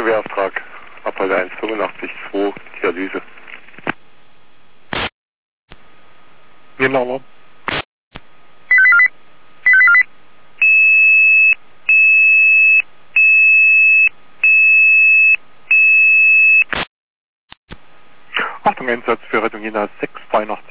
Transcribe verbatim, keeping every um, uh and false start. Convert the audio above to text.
Gewehrauftrag. Abfall eins fünfundachtzig zwei, Dialyse. Genau. Achtung, Einsatz für Rettung Jena sechs zwei